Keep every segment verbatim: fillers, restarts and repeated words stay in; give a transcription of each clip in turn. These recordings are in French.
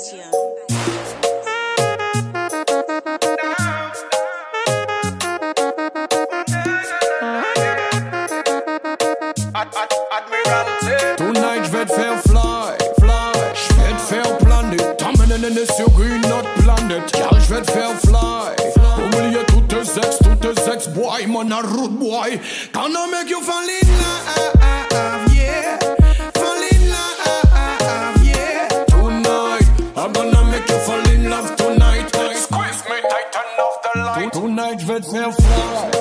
Tonight je vais te faire fly, fly. Je vais te faire planer. T'emmènes sur une autre planète. Car je vais te faire fly. Oubliez tous tes ex, tous tes ex boy. Mon a rude boy. Gonna make you fall in love, yeah. Fall in love, yeah. Tonight, I'm gonna make you fall in love tonight. Squeeze me tight, turn off the light. Tonight je vais te faire fly.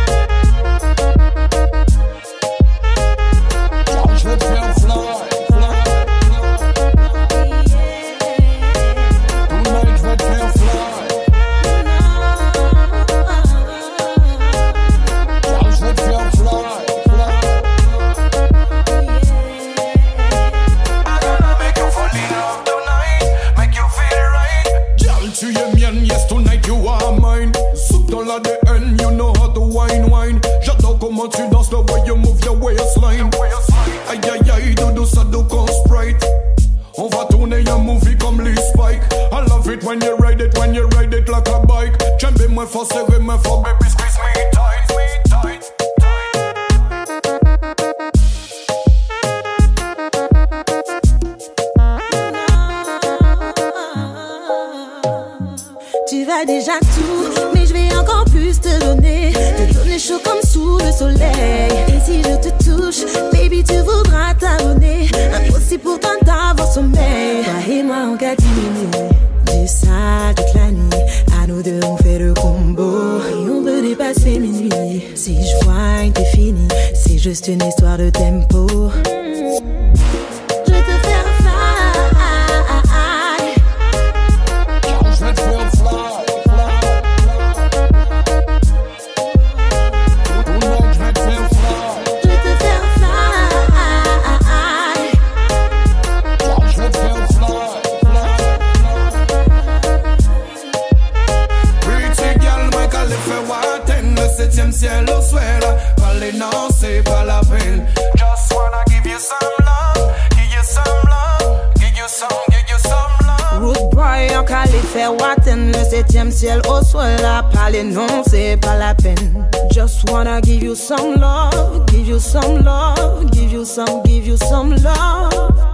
Je vais te faire fly, fly. Tonight je vais te faire fly. Je vais te faire fly, fly. I'm gonna make you fall in love tonight, make you feel right. Girl, tu es mienne, yes tonight you are mine. Soupe dans l'A D N, you know how to wine, wine. J'adore comment tu danses, the way you move your waistline. Aïe aïe aïe, doudou ça doux qu'on Sprite. On va tourner un movie comme Lee Spike. I love it when you ride it, when you ride it like a bike. J'aime bien moi fort, serrer moi fort, baby squeeze me tight, me tight, tight. Tu vas déjà tout, mais je vais encore plus te donner. Te donner chaud comme sous le soleil. Et si je te touche, baby, tu voudras t'abonner. Impossible pour toi d'avoir sommeil. Toi et moi en catimini, du sale toute la nuit. À nous deux on fait le combo et on peut dépasser minuit. Si je vois t'es fini, c'est juste une histoire de tempo. Je vais te faire fly. Je vais te faire fly. Septième ciel au suelo, parler non c'est pas la peine. Just wanna give you some love, give you some love, give you some, give you some love. Rude boy, on calé faire watten, le septième ciel au suelo, parler non c'est pas la peine. Just wanna give you some love, give you some love, give you some, give you some love.